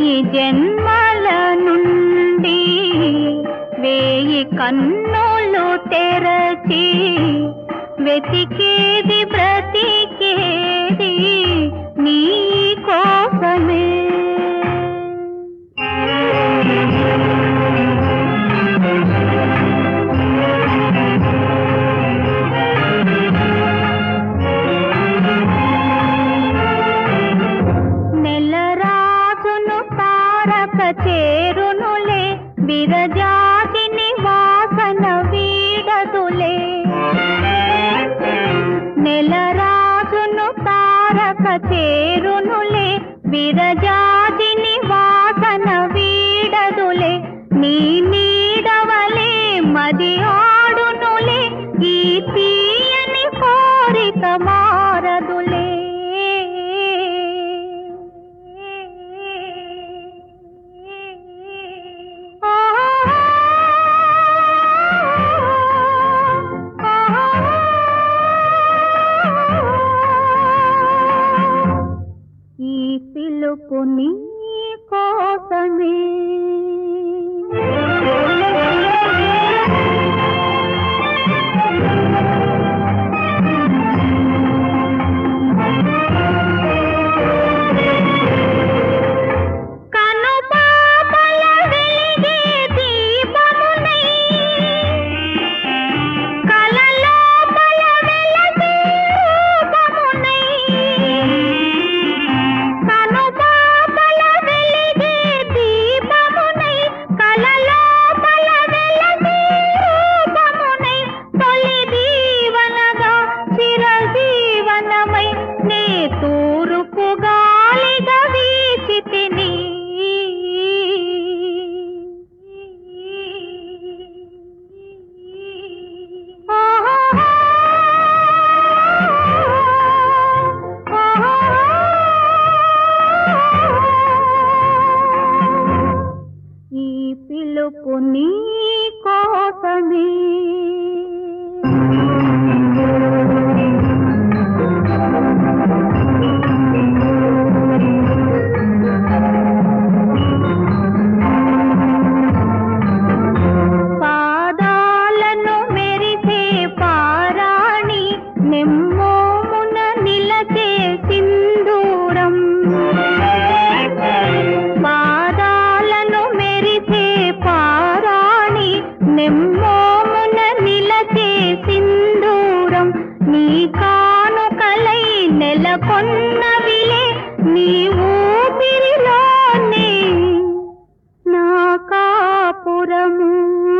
జన్మల నుండి వేయి కన్నులు తెరచి వెతికేది బ్రతికేది నీ కోసమే. చేరునులే విరజాతిని వాసన వీడదులే. నెలరాజును తారక చేరునులే విరజాతిని వాసన వీడదులే. నీ నీడవలే మది ఆడునులే ఈ తీయని కోరిక మారదులే. పిలుపు నీ కోసమే. పిలుపు నీ కోసమే. పాదాలను మెరిసే పారాణి నెమ్మోమున నిలచే సింధూరం. నెమ్మోమున నిలచే సింధూరం నీ కానుకలై నెలకొన్నవిలే. నీ ఊపిరిలోనే నా కాపురము.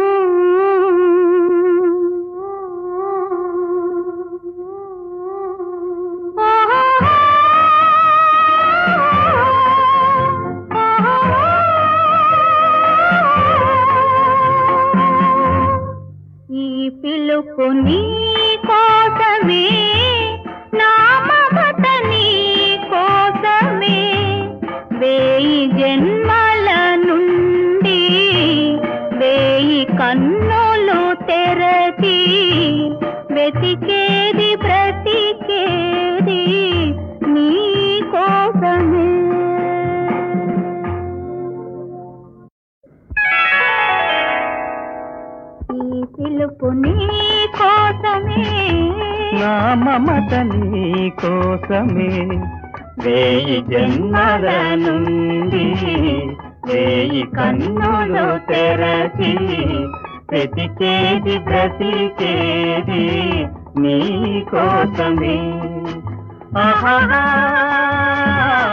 పిలుపు నీ కోసమే, నా మమత నీ కోసమే. వేయి జన్మల నుండి వేయి కన్నులు తెరచి వెతికేది బ్రతికేది నీ కోసమే. పిలుపు నీ కోసమే, నా మమత నీ కోసమే. వేయి జన్మల నుండి వేయి కన్నులు తెరచి వెతికేది బ్రతికేది నీ కోసమే. ఆహా